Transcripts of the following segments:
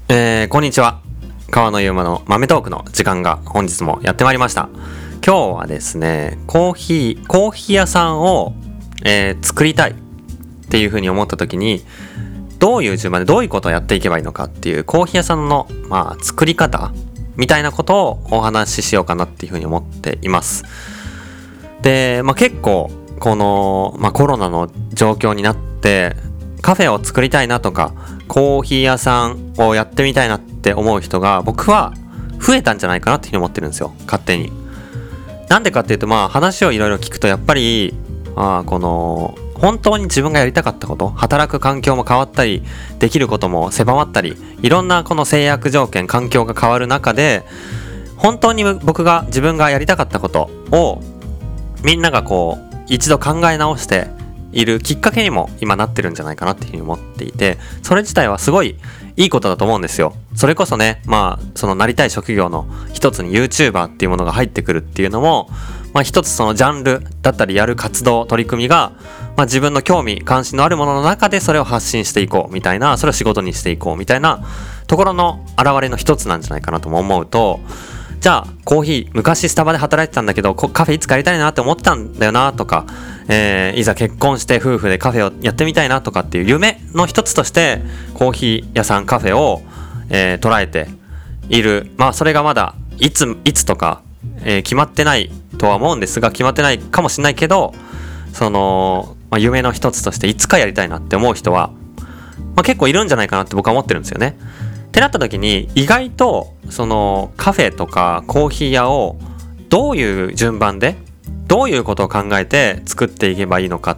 こんにちは。川野ゆうまの豆トークの時間が本日もやってまいりました。今日はですね、コーヒー屋さんを、作りたいっていうふうに思った時に、どういう順番でどういうことをやっていけばいいのかっていうコーヒー屋さんの、作り方みたいなことをお話ししようかなっていうふうに思っています。で、結構この、コロナの状況になってカフェを作りたいなとかコーヒー屋さんをやってみたいなって思う人が僕は増えたんじゃないかなっていうふうに思ってるんですよ、勝手に。なんでかっていうと、話をいろいろ聞くとやっぱりこの本当に自分がやりたかったこと、働く環境も変わったりできることも狭まったり、いろんなこの制約条件環境が変わる中で本当に自分がやりたかったことをみんながこう一度考え直しているきっかけにも今なってるんじゃないかなっていうふうに思っていて、それ自体はすごいいいことだと思うんですよ。それこそね、そのなりたい職業の一つに YouTuber っていうものが入ってくるっていうのも、一つそのジャンルだったりやる活動取り組みが、自分の興味関心のあるものの中でそれを発信していこうみたいな、それを仕事にしていこうみたいなところの表れの一つなんじゃないかなとも思うと、じゃあコーヒー昔スタバで働いてたんだけどカフェいつかやりたいなって思ってたんだよなとか、いざ結婚して夫婦でカフェをやってみたいなとかっていう夢の一つとしてコーヒー屋さんカフェを、捉えている。それがまだいつとか、決まってないとは思うんですが、決まってないかもしれないけど、その、夢の一つとしていつかやりたいなって思う人は、結構いるんじゃないかなって僕は思ってるんですよね。ってなった時に意外とそのカフェとかコーヒー屋をどういう順番でどういうことを考えて作っていけばいいのかって、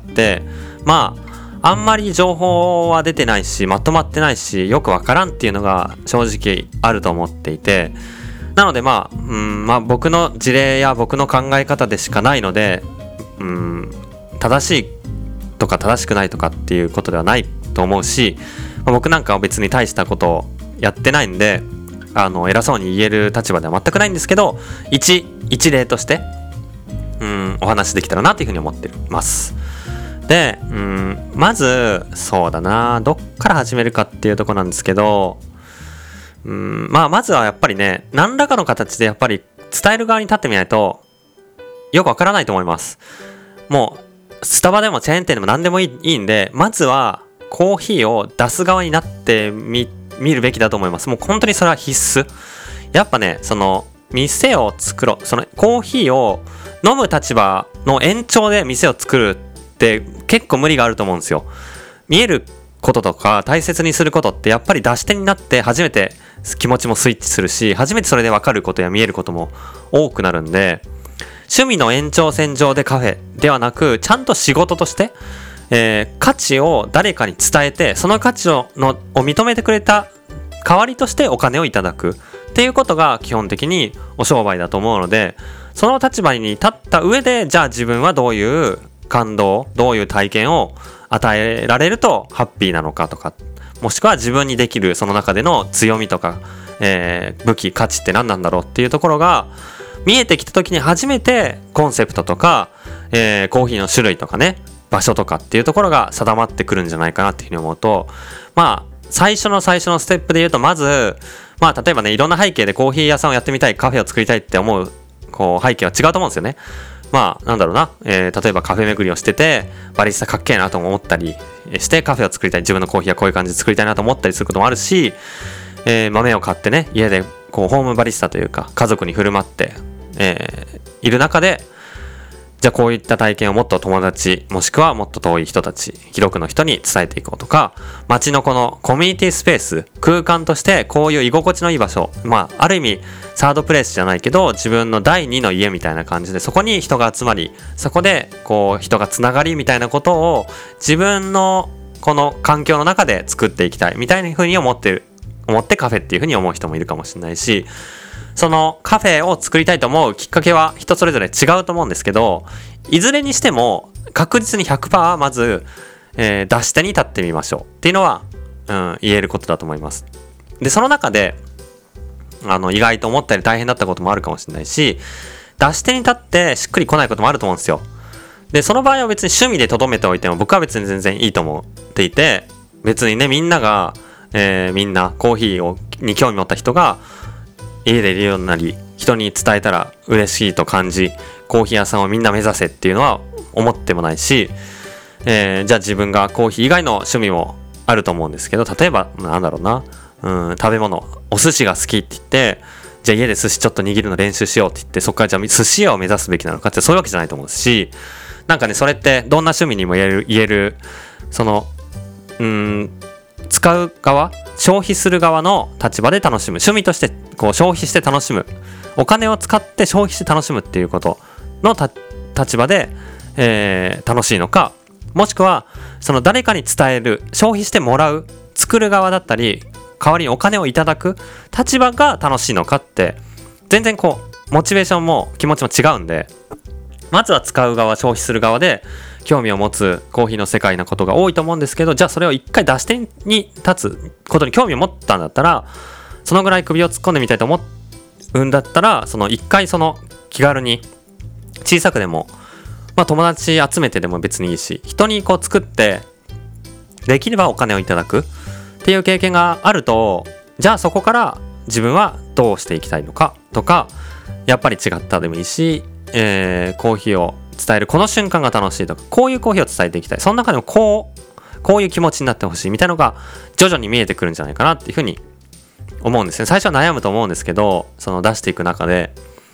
あんまり情報は出てないしまとまってないしよくわからんっていうのが正直あると思っていて、なので僕の事例や僕の考え方でしかないので、正しいとか正しくないとかっていうことではないと思うし、僕なんかは別に大したことをやってないんで偉そうに言える立場では全くないんですけど、一例としてお話できたらなというふうに思ってます。でまずそうだな、どっから始めるかっていうところなんですけど、まずはやっぱりね、何らかの形でやっぱり伝える側に立ってみないとよくわからないと思います。もうスタバでもチェーン店でも何でもいいんで、まずはコーヒーを出す側になって見るべきだと思います。もう本当にそれは必須。やっぱね、その店を作ろう、そのコーヒーを飲む立場の延長で店を作るって結構無理があると思うんですよ。見えることとか大切にすることってやっぱり出し手になって初めて気持ちもスイッチするし、初めてそれで分かることや見えることも多くなるんで、趣味の延長線上でカフェではなく、ちゃんと仕事として価値を誰かに伝えて、その価値を認めてくれた代わりとしてお金をいただくっていうことが基本的にお商売だと思うので、その立場に立った上で、じゃあ自分はどういう感動、どういう体験を与えられるとハッピーなのかとか、もしくは自分にできるその中での強みとか、武器、価値って何なんだろうっていうところが見えてきた時に初めてコンセプトとか、コーヒーの種類とかね、場所とかっていうところが定まってくるんじゃないかなっていうふうに思うと、最初のステップで言うと、まず例えばね、いろんな背景でコーヒー屋さんをやってみたい、カフェを作りたいって思う背景は違うと思うんですよね。なんだろうな、例えばカフェ巡りをしててバリスタかっけえなと思ったりしてカフェを作りたい、自分のコーヒーはこういう感じで作りたいなと思ったりすることもあるし、豆を買ってね、家でホームバリスタというか家族に振る舞って、いる中で、じゃあこういった体験をもっと友達、もしくはもっと遠い人たち、広くの人に伝えていこうとか、街のこのコミュニティスペース、空間としてこういう居心地のいい場所、ある意味サードプレイスじゃないけど自分の第二の家みたいな感じで、そこに人が集まり、そこで人がつながりみたいなことを自分のこの環境の中で作っていきたいみたいな風に思ってカフェっていう風に思う人もいるかもしれないし、そのカフェを作りたいと思うきっかけは人それぞれ違うと思うんですけど、いずれにしても確実に 100% まず、出し手に立ってみましょうっていうのは、言えることだと思います。で、その中で意外と思ったより大変だったこともあるかもしれないし、出し手に立ってしっくりこないこともあると思うんですよ。で、その場合は別に趣味で留めておいても僕は別に全然いいと思っていて、別にね、みんながみんなコーヒーに興味持った人が家でいるようになり、人に伝えたら嬉しいと感じ、コーヒー屋さんをみんな目指せっていうのは思ってもないし、じゃあ自分がコーヒー以外の趣味もあると思うんですけど、例えばなんだろうな、食べ物、お寿司が好きって言って、じゃあ家で寿司ちょっと握るの練習しようって言って、そこからじゃあ寿司屋を目指すべきなのかってそういうわけじゃないと思うし、なんかね、それってどんな趣味にも言えるその使う側、消費する側の立場で楽しむ、趣味としてこう消費して楽しむ、お金を使って消費して楽しむっていうことの立場で、楽しいのか、もしくはその誰かに伝える、消費してもらう、作る側だったり代わりにお金をいただく立場が楽しいのかって、全然こうモチベーションも気持ちも違うんで、まずは使う側、消費する側で興味を持つコーヒーの世界なことが多いと思うんですけど、じゃあそれを一回出し手に立つことに興味を持ったんだったら、そのぐらい首を突っ込んでみたいと思うんだったら、その一回その気軽に小さくでも、友達集めてでも別にいいし、人にこう作ってできればお金をいただくっていう経験があると、じゃあそこから自分はどうしていきたいのかとか、やっぱり違ったでもいいし、コーヒーを伝えるこの瞬間が楽しいとか、こういうコーヒーを伝えていきたい、その中でもこういう気持ちになってほしいみたいなのが徐々に見えてくるんじゃないかなっていうふうに思うんですね。最初は悩むと思うんですけど、その出していく中で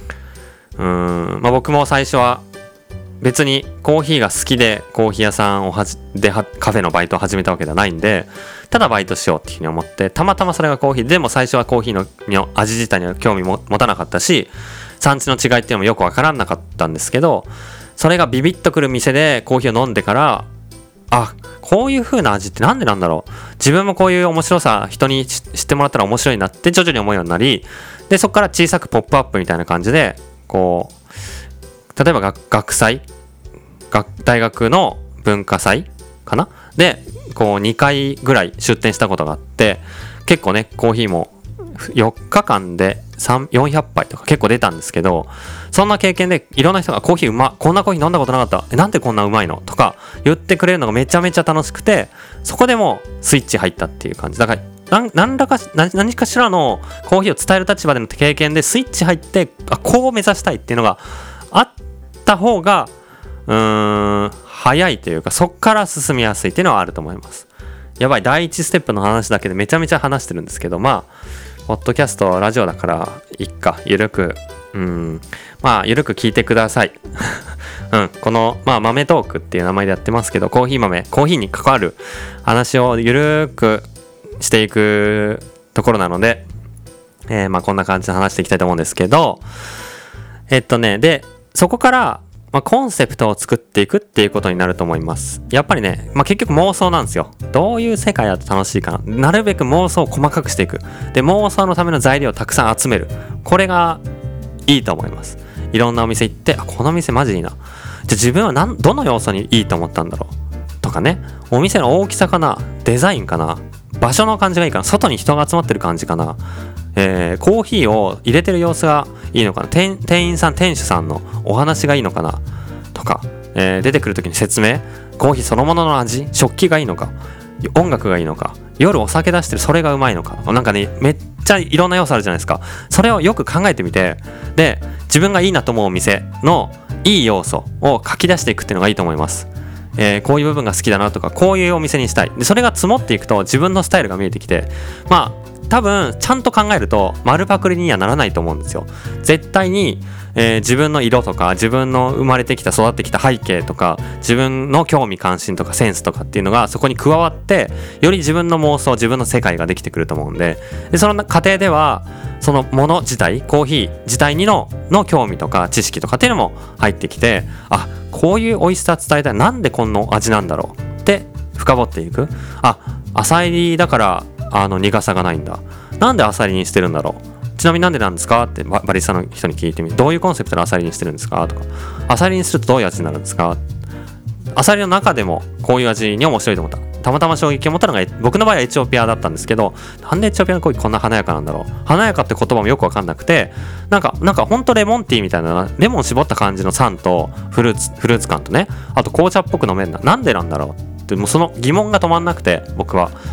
僕も最初は別にコーヒーが好きでコーヒー屋さんでカフェのバイトを始めたわけではないんで、ただバイトしようっていうふうに思って、たまたまそれがコーヒーでも、最初はコーヒーの味自体には興味も持たなかったし、産地の違いっていうのもよくわからなかったんですけど、それがビビッとくる店でコーヒーを飲んでから、あ、こういう風な味ってなんでなんだろう、自分もこういう面白さ人に知ってもらったら面白いなって徐々に思うようになり、でそこから小さくポップアップみたいな感じで、こう例えば学祭、大学の文化祭かなでこう2回ぐらい出店したことがあって、結構ねコーヒーも4日間で400杯とか結構出たんですけど、そんな経験でいろんな人がコーヒーこんなコーヒー飲んだことなかった、なんでこんなうまいのとか言ってくれるのがめちゃめちゃ楽しくて、そこでもスイッチ入ったっていう感じだから、何かしらのコーヒーを伝える立場での経験でスイッチ入って、こう目指したいっていうのがあった方が早いというか、そっから進みやすいっていうのはあると思います。やばい、第一ステップの話だけでめちゃめちゃ話してるんですけど、ポッドキャストラジオだからいっか、ゆるくゆるく聞いてくださいこの豆トークっていう名前でやってますけど、コーヒーに関わる話をゆるくしていくところなので、こんな感じで話していきたいと思うんですけど、でそこからコンセプトを作っていくっていうことになると思います。やっぱりね、結局妄想なんですよ。どういう世界だと楽しいかな、なるべく妄想を細かくしていく。で妄想のための材料をたくさん集める、これがいいと思います。いろんなお店行って、この店マジいいな、じゃあ自分はどの要素にいいと思ったんだろうとかね、お店の大きさかな、デザインかな、場所の感じがいいかな、外に人が集まってる感じかな、コーヒーを入れてる様子がいいのかな、店主さんのお話がいいのかなとか、出てくる時に説明、コーヒーそのものの味、食器がいいのか、音楽がいいのか、夜お酒出してるそれがうまいのか、なんかねめっちゃいろんな要素あるじゃないですか。それをよく考えてみて、で自分がいいなと思うお店のいい要素を書き出していくっていうのがいいと思います。こういう部分が好きだなとか、こういうお店にしたい、でそれが積もっていくと自分のスタイルが見えてきて、多分ちゃんと考えると丸パクリにはならないと思うんですよ。絶対に、自分の色とか、自分の生まれてきた育ってきた背景とか、自分の興味関心とかセンスとかっていうのがそこに加わって、より自分の妄想、自分の世界ができてくると思うんで、その過程ではそのもの自体、コーヒー自体にの興味とか知識とかっていうのも入ってきて、こういう美味しさ伝えたい、なんでこんな味なんだろうって深掘っていく。浅入りだから苦さがないんだ、なんで浅入りにしてるんだろう、ちなみになんでなんですかってバリスタの人に聞いてみる。どういうコンセプトで浅入りにしてるんですかとか、浅入りにするとどういう味になるんですか、浅入りの中でもこういう味に面白いと思った。たまたま衝撃を持ったのが、僕の場合はエチオピアだったんですけど、なんでエチオピアのコーヒーこんな華やかなんだろう、華やかって言葉もよく分かんなくて、なんかほんとレモンティーみたいな、レモン絞った感じの酸とフルーツ感とね、あと紅茶っぽく飲めるな、なんでなんだろうって、もうその疑問が止まんなくて、僕は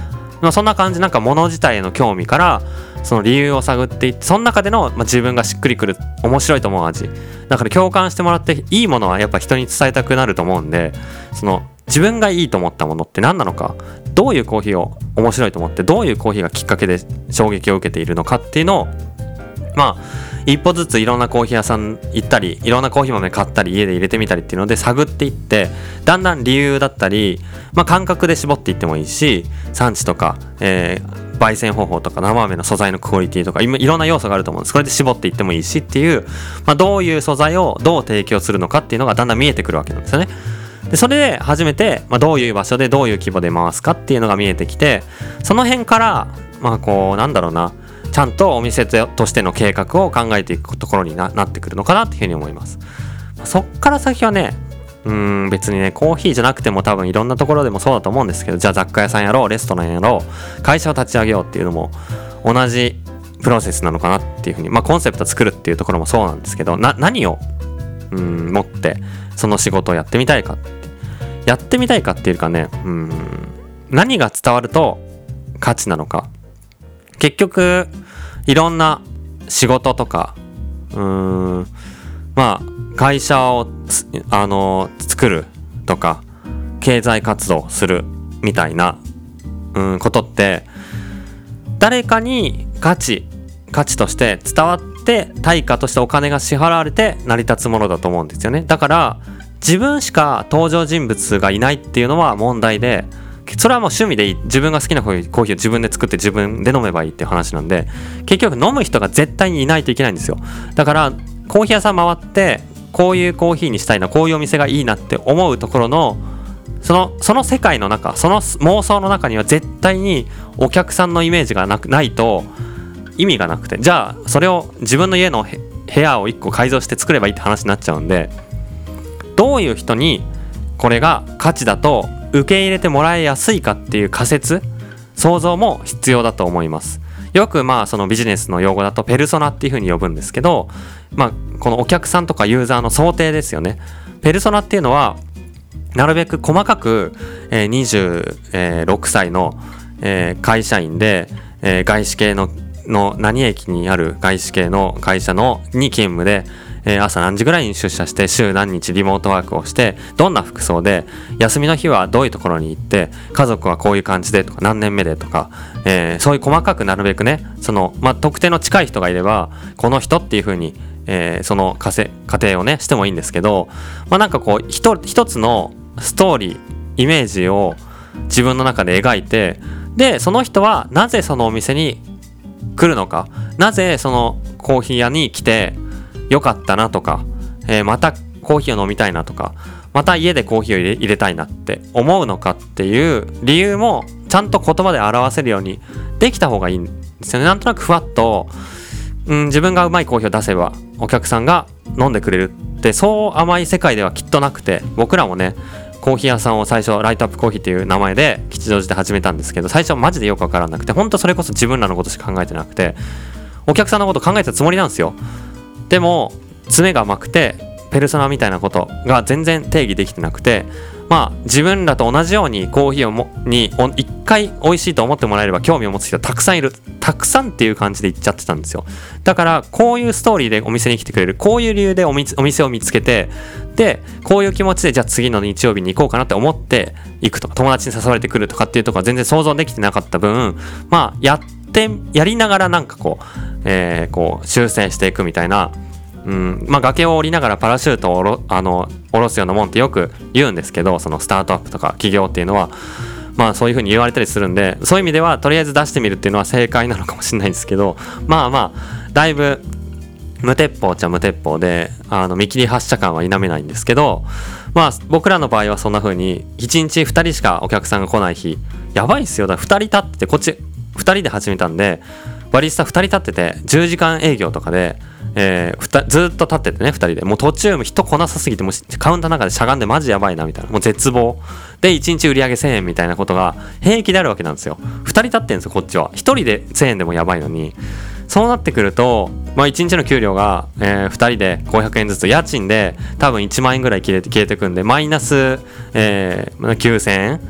そんな感じ、なんか物自体への興味からその理由を探っていって、その中での、自分がしっくりくる面白いと思う味だから共感してもらっていいものはやっぱ人に伝えたくなると思うんで、その自分がいいと思ったものって何なのか、どういうコーヒーを面白いと思って、どういうコーヒーがきっかけで衝撃を受けているのかっていうのを一歩ずついろんなコーヒー屋さん行ったり、いろんなコーヒー豆買ったり家で入れてみたりっていうので探っていって、だんだん理由だったり、感覚で絞っていってもいいし、産地とか、焙煎方法とか生豆の素材のクオリティとかいろんな要素があると思うんです。これで絞っていってもいいしっていう、どういう素材をどう提供するのかっていうのがだんだん見えてくるわけなんですよね。でそれで初めて、どういう場所でどういう規模で回すかっていうのが見えてきて、その辺からちゃんとお店としての計画を考えていくところに なってくるのかなっていうふうに思います。そっから先はね、別にね、コーヒーじゃなくても多分いろんなところでもそうだと思うんですけど、じゃあ雑貨屋さんやろう、レストランやろう、会社を立ち上げようっていうのも同じプロセスなのかなっていうふうに、コンセプト作るっていうところもそうなんですけど、何を持ってその仕事をやってみたいかっていうかね、何が伝わると価値なのか。結局いろんな仕事とか会社を作るとか経済活動するみたいなことって、誰かに価値として伝わって対価としてお金が支払われて成り立つものだと思うんですよね。だから自分しか登場人物がいないっていうのは問題で、それはもう趣味でいい。自分が好きなコーヒーを自分で作って自分で飲めばいいっていう話なんで、結局飲む人が絶対にいないといけないんですよ。だからコーヒー屋さん回ってこういうコーヒーにしたいな、こういうお店がいいなって思うところのその世界の中、その妄想の中には絶対にお客さんのイメージがないと意味がなくて、じゃあそれを自分の家の部屋を1個改造して作ればいいって話になっちゃうんで、どういう人にこれが価値だと受け入れてもらいやすいかっていう仮説、想像も必要だと思います。よくそのビジネスの用語だとペルソナっていう風に呼ぶんですけど、このお客さんとかユーザーの想定ですよね。ペルソナっていうのはなるべく細かく26歳の会社員で外資系の何駅にある外資系の会社に勤務で、朝何時ぐらいに出社して週何日リモートワークをして、どんな服装で休みの日はどういうところに行って、家族はこういう感じでとか何年目でとか、そういう細かくなるべくね、特定の近い人がいればこの人っていう風に、その仮定をねしてもいいんですけど、一つのストーリーイメージを自分の中で描いて、でその人はなぜそのお店に来るのか、なぜそのコーヒー屋に来てよかったなとか、またコーヒーを飲みたいなとか、また家でコーヒーを入れたいなって思うのかっていう理由もちゃんと言葉で表せるようにできた方がいいんですよね。なんとなくふわっと、自分がうまいコーヒーを出せばお客さんが飲んでくれるって、そう甘い世界ではきっとなくて、僕らもねコーヒー屋さんを最初ライトアップコーヒーっていう名前で吉祥寺で始めたんですけど、最初マジでよくわからなくて、本当それこそ自分らのことしか考えてなくて、お客さんのこと考えたつもりなんですよ。でも詰めが甘くてペルソナみたいなことが全然定義できてなくて、自分らと同じようにコーヒーに一回美味しいと思ってもらえれば興味を持つ人はたくさんいる、たくさんっていう感じで言っちゃってたんですよ。だからこういうストーリーでお店に来てくれる、こういう理由でお店を見つけて、でこういう気持ちでじゃあ次の日曜日に行こうかなって思って行くとか、友達に誘われてくるとかっていうところは全然想像できてなかった分、やりながらこう修正していくみたいな、崖を降りながらパラシュートを下ろすようなもんってよく言うんですけど、そのスタートアップとか企業っていうのはそういう風に言われたりするんで、そういう意味ではとりあえず出してみるっていうのは正解なのかもしれないんですけど、だいぶ無鉄砲っちゃ無鉄砲で見切り発車感は否めないんですけど、僕らの場合はそんな風に1日2人しかお客さんが来ない日、やばいっすよ。だから2人立ってて、こっち2人で始めたんで、バリスタ2人立ってて10時間営業とかで、ずっと立っててね、2人でもう途中人来なさすぎて、もうカウンターの中でしゃがんでマジやばいなみたいな、もう絶望で1日売り上げ1000円みたいなことが平気であるわけなんですよ。2人立ってんですよ、こっちは。1人で1000円でもやばいのに。そうなってくると、1日の給料が、2人で500円ずつ、家賃で多分1万円ぐらい消えてくんで、マイナス、9000円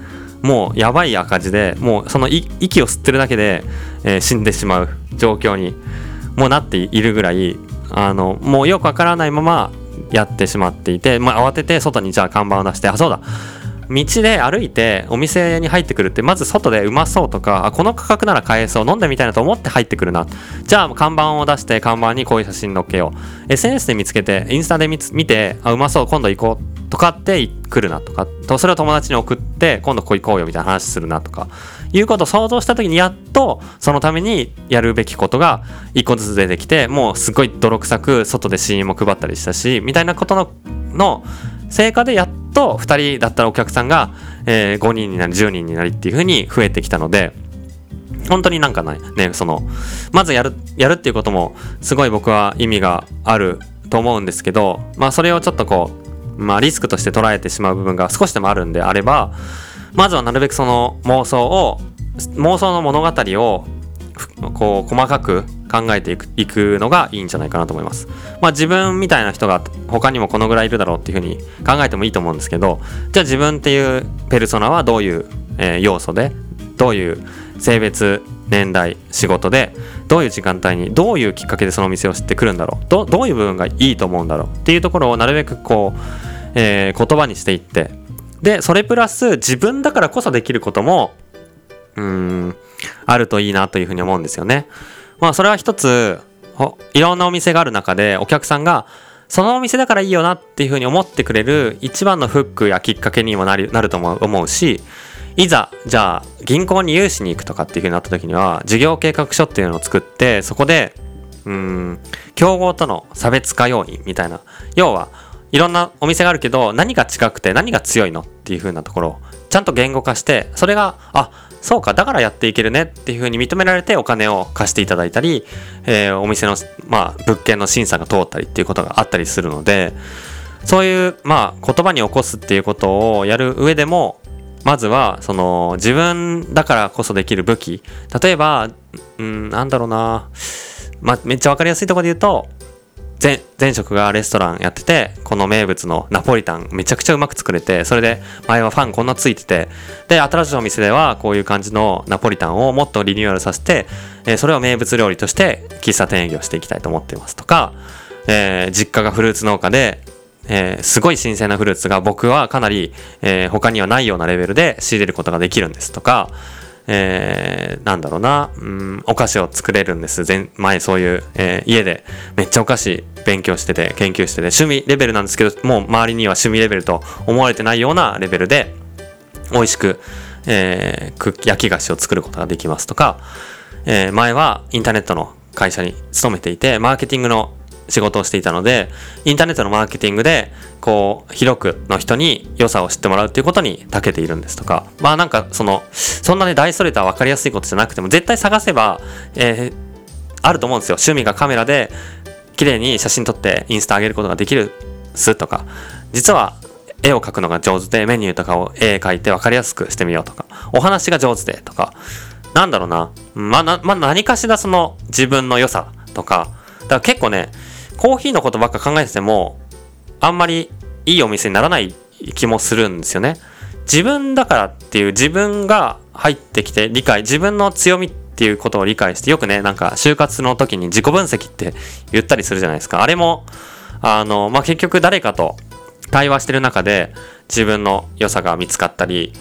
もうやばい赤字で、もうその息を吸ってるだけで、死んでしまう状況にもうなっているぐらい、もうよくわからないままやってしまっていて、慌てて外にじゃあ看板を出して、そうだ、道で歩いてお店に入ってくるって、まず外でうまそうとか、この価格なら買えそう、飲んでみたいなと思って入ってくるな、じゃあ看板を出して看板にこういう写真載っけよう、 SNS で見つけてインスタで見て、うまそう、今度行こうとかって来るなとか、それを友達に送って今度ここ行こうよみたいな話するなとかいうことを想像した時に、やっとそのためにやるべきことが一個ずつ出てきて、もうすごい泥臭く外でシーンも配ったりしたしみたいなことの成果で、やっと2人だったらお客さんが、5人になり10人になりっていう風に増えてきたので、本当になんかね、まずやるっていうこともすごい僕は意味があると思うんですけど、それをちょっとこう、リスクとして捉えてしまう部分が少しでもあるんであれば、まずはなるべくその妄想の物語をこう細かく考えていくのがいいんじゃないかなと思います。自分みたいな人が他にもこのぐらいいるだろうっていうふうに考えてもいいと思うんですけど、じゃあ自分っていうペルソナはどういう、要素で、どういう性別、年代、仕事で、どういう時間帯にどういうきっかけでそのお店を知ってくるんだろう、どういう部分がいいと思うんだろうっていうところをなるべくこう、言葉にしていって、でそれプラス自分だからこそできることもあるといいなというふうに思うんですよね。それは一つ、いろんなお店がある中でお客さんがそのお店だからいいよなっていうふうに思ってくれる一番のフックやきっかけにもなると思うし、いざじゃあ銀行に融資に行くとかっていうふうになった時には、事業計画書っていうのを作って、そこで競合との差別化要因みたいな、要はいろんなお店があるけど何が違くて何が強いのっていう風なところをちゃんと言語化して、それがそうか、だからやっていけるねっていう風に認められてお金を貸していただいたり、お店の物件の審査が通ったりっていうことがあったりするので、そういう言葉に起こすっていうことをやる上でも、まずはその自分だからこそできる武器、例えばなんだろうな、めっちゃ分かりやすいところで言うと、前職がレストランやってて、この名物のナポリタンめちゃくちゃうまく作れて、それで前はファンこんなついてて、で新しいお店ではこういう感じのナポリタンをもっとリニューアルさせて、それを名物料理として喫茶店営業していきたいと思っていますとか、実家がフルーツ農家で、すごい新鮮なフルーツが僕はかなり、他にはないようなレベルで仕入れることができるんですとか、なんだろうな、お菓子を作れるんです。前そういう、家でめっちゃお菓子勉強してて研究してて、趣味レベルなんですけど、もう周りには趣味レベルと思われてないようなレベルで美味しく、焼き菓子を作ることができますとか、前はインターネットの会社に勤めていてマーケティングの仕事をしていたので、インターネットのマーケティングでこう広くの人に良さを知ってもらうっていうことに長けているんですとか、なんかそんなね大それた分かりやすいことじゃなくても、絶対探せば、あると思うんですよ。趣味がカメラで綺麗に写真撮ってインスタ上げることができるすとか、実は絵を描くのが上手でメニューとかを絵描いて分かりやすくしてみようとか、お話が上手でとか、なんだろうな、何かしらその自分の良さとか、だから結構ね、コーヒーのことばっか考えててもあんまりいいお店にならない気もするんですよね。自分だからっていう、自分が入ってきて自分の強みっていうことを理解して、よくね、なんか就活の時に自己分析って言ったりするじゃないですか。あれも結局誰かと対話してる中で自分の良さが見つかったり、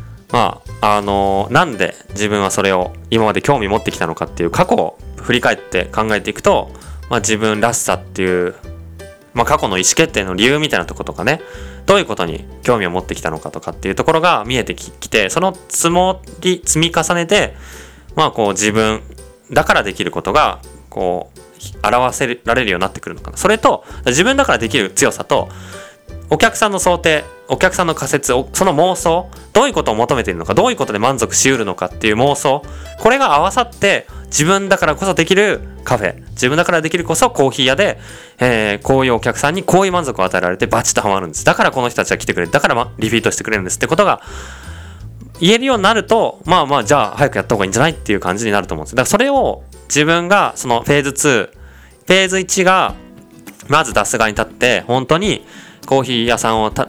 なんで自分はそれを今まで興味持ってきたのかっていう過去を振り返って考えていくと、自分らしさっていう、過去の意思決定の理由みたいなところとかね、どういうことに興味を持ってきたのかとかっていうところが見えてきて、その積み重ねで、こう自分だからできることがこう表せられるようになってくるのかな。それと自分だからできる強さと、お客さんの想定、お客さんの仮説、その妄想、どういうことを求めているのか、どういうことで満足しうるのかっていう妄想、これが合わさって自分だからこそできるカフェ、自分だからできるこそコーヒー屋で、こういうお客さんにこういう満足を与えられてバチッとハマるんです。だからこの人たちは来てくれる、だからリピートしてくれるんですってことが言えるようになると、じゃあ早くやった方がいいんじゃないっていう感じになると思うんです。だからそれを自分がそのフェーズ2、フェーズ1がまず出す側に立って、本当にコーヒー屋さんを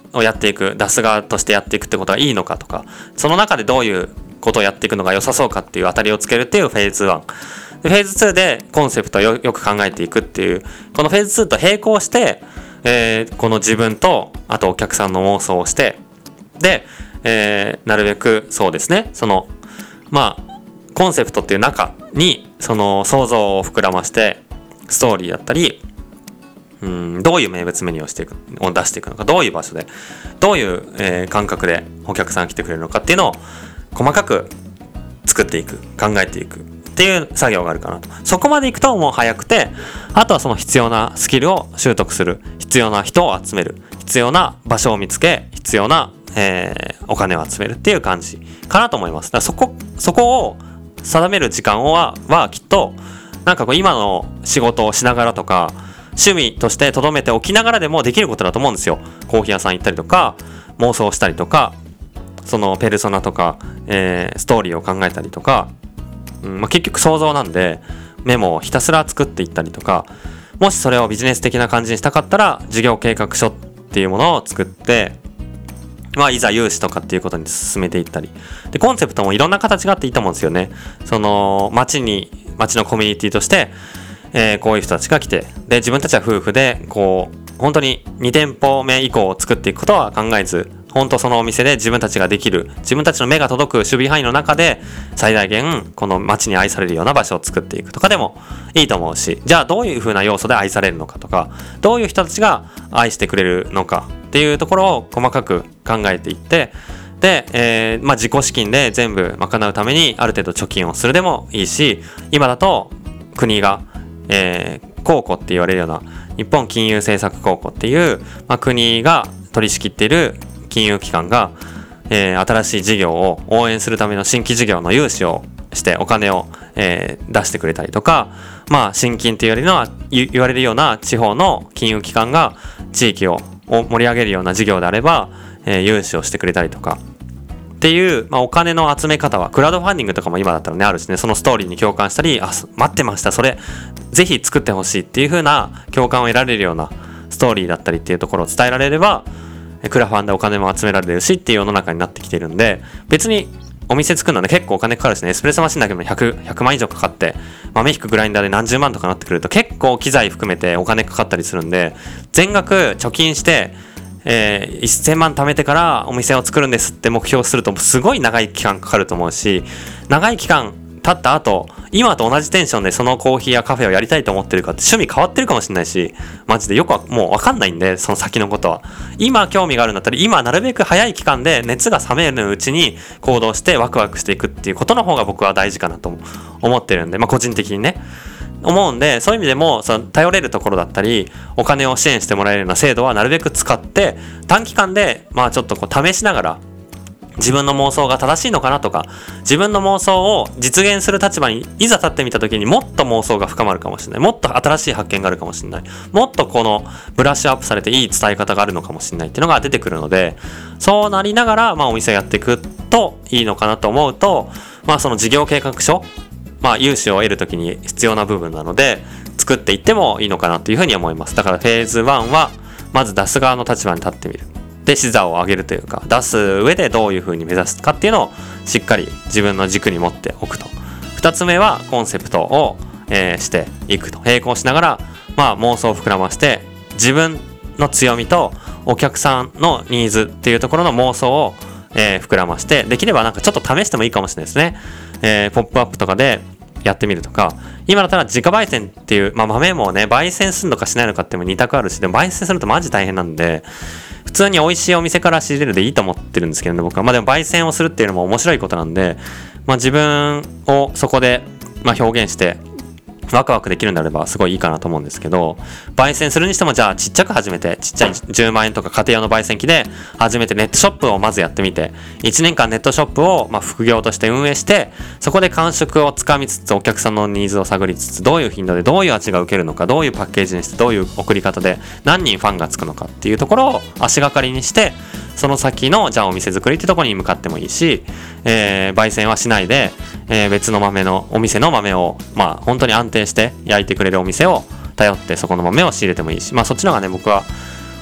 をやっていく、出す側としてやっていくってことがいいのかとか、その中でどういうことをやっていくのが良さそうかっていう当たりをつけるっていうフェーズ1で、フェーズ2でコンセプトをよく考えていくっていう、このフェーズ2と並行して、この自分とあとお客さんの妄想をして、で、なるべくそうですね、そのコンセプトっていう中にその想像を膨らましてストーリーだったり、どういう名物メニューを出していくのか、どういう場所でどういう、感覚でお客さんが来てくれるのかっていうのを細かく作っていく、考えていくっていう作業があるかなと。そこまでいくともう早くて、あとはその必要なスキルを習得する、必要な人を集める、必要な場所を見つけ、必要な、お金を集めるっていう感じかなと思います。だからそこを定める時間はきっとなんか今の仕事をしながらとか趣味として留めておきながらでもできることだと思うんですよ。コーヒー屋さん行ったりとか妄想したりとか、そのペルソナとか、ストーリーを考えたりとか、結局想像なんでメモをひたすら作っていったりとか、もしそれをビジネス的な感じにしたかったら事業計画書っていうものを作って、いざ融資とかっていうことに進めていったりで、コンセプトもいろんな形があっていいと思うんですよね。その街のコミュニティとして、こういう人たちが来て、で自分たちは夫婦でこう本当に2店舗目以降を作っていくことは考えず、本当そのお店で自分たちができる、自分たちの目が届く守備範囲の中で最大限この街に愛されるような場所を作っていくとかでもいいと思うし、じゃあどういう風な要素で愛されるのかとか、どういう人たちが愛してくれるのかっていうところを細かく考えていって、で、自己資金で全部賄うためにある程度貯金をするでもいいし、今だと国が、公庫って言われるような日本金融政策公庫っていう、国が取り仕切っている金融機関が、新しい事業を応援するための新規事業の融資をしてお金を、出してくれたりとか、新金って言われるような地方の金融機関が地域を盛り上げるような事業であれば、融資をしてくれたりとかっていう、お金の集め方はクラウドファンディングとかも今だったらねあるしね、そのストーリーに共感したり、待ってました、それぜひ作ってほしいっていう風な共感を得られるようなストーリーだったりっていうところを伝えられれば、クラファンでお金も集められるしっていう世の中になってきてるんで、別にお店作るので結構お金かかるしね、エスプレッソマシンだけでも100万以上かかって、豆引くグラインダーで何十万とかなってくると結構機材含めてお金かかったりするんで、全額貯金して、1000万貯めてからお店を作るんですって目標するとすごい長い期間かかると思うし、長い期間経った後今と同じテンションでそのコーヒーやカフェをやりたいと思ってるかって趣味変わってるかもしれないし、マジでよくはもう分かんないんで、その先のことは今興味があるんだったら今なるべく早い期間で熱が冷めるうちに行動してワクワクしていくっていうことの方が僕は大事かなと思ってるんで、個人的にね思うんで、そういう意味でもその頼れるところだったりお金を支援してもらえるような制度はなるべく使って短期間でちょっと試しながら自分の妄想が正しいのかなとか、自分の妄想を実現する立場にいざ立ってみた時にもっと妄想が深まるかもしれない、もっと新しい発見があるかもしれない、もっとこのブラッシュアップされていい伝え方があるのかもしれないっていうのが出てくるので、そうなりながらお店をやっていくといいのかなと思うと、その事業計画書、融資を得るときに必要な部分なので作っていってもいいのかなというふうに思います。だからフェーズ1はまず出す側の立場に立ってみる、で視座を上げるというか、出す上でどういうふうに目指すかっていうのをしっかり自分の軸に持っておくと。2つ目はコンセプトを、していくと。並行しながら、妄想を膨らまして自分の強みとお客さんのニーズっていうところの妄想を、膨らまして、できればちょっと試してもいいかもしれないですね。ポップアップとかでやってみるとか、今だったら自家焙煎っていう、豆もね焙煎するのかしないのかっても2択あるし、でも焙煎するとマジ大変なんで普通に美味しいお店から仕入れるでいいと思ってるんですけどね、僕は。でも焙煎をするっていうのも面白いことなんで、自分をそこで表現してワクワクできるんであればすごいいいかなと思うんですけど、焙煎するにしてもじゃあちっちゃく始めて、ちっちゃい10万円とか家庭用の焙煎機で始めてネットショップをまずやってみて、1年間ネットショップを副業として運営して、そこで感触をつかみつつお客さんのニーズを探りつつ、どういう頻度でどういう味が受けるのか、どういうパッケージにしてどういう送り方で何人ファンがつくのかっていうところを足がかりにして、その先のじゃあお店作りってところに向かってもいいし、焙煎はしないで、別のお店の豆を本当に安定して焼いてくれるお店を頼ってそこの豆を仕入れてもいいし、そっちの方がね僕は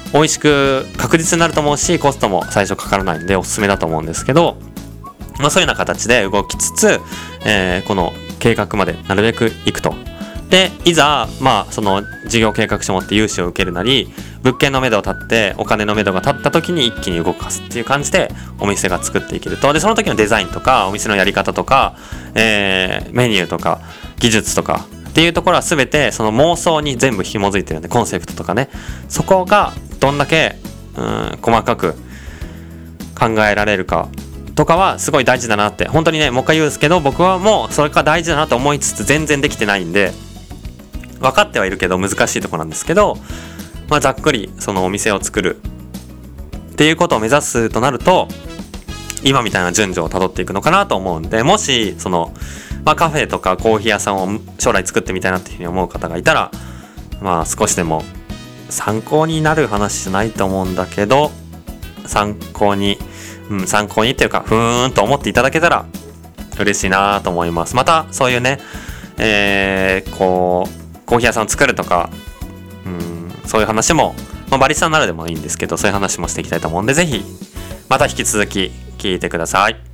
美味しく確実になると思うし、コストも最初かからないんでおすすめだと思うんですけど、そういうような形で動きつつ、この計画までなるべく行くと。でいざその事業計画書を持って融資を受けるなり、物件の目処を立ってお金の目処が立った時に一気に動かすっていう感じでお店が作っていけると。でその時のデザインとかお店のやり方とか、メニューとか技術とかっていうところは全てその妄想に全部紐づいてるんで、コンセプトとかね、そこがどんだけ細かく考えられるかとかはすごい大事だなって、本当にね、もう一回言うんですけど、僕はもうそれが大事だなと思いつつ全然できてないんで、分かってはいるけど難しいところなんですけど、ざっくりそのお店を作るっていうことを目指すとなると、今みたいな順序をたどっていくのかなと思うんで、もしその、カフェとかコーヒー屋さんを将来作ってみたいなっていうふうに思う方がいたら、少しでも参考になる話じゃないと思うんだけど、参考にっていうか、ふーんと思っていただけたら嬉しいなと思います。またそういうね、コーヒー屋さんを作るとか、そういう話も、バリスタになるでもいいんですけど、そういう話もしていきたいと思うんで、ぜひまた引き続き聞いてください。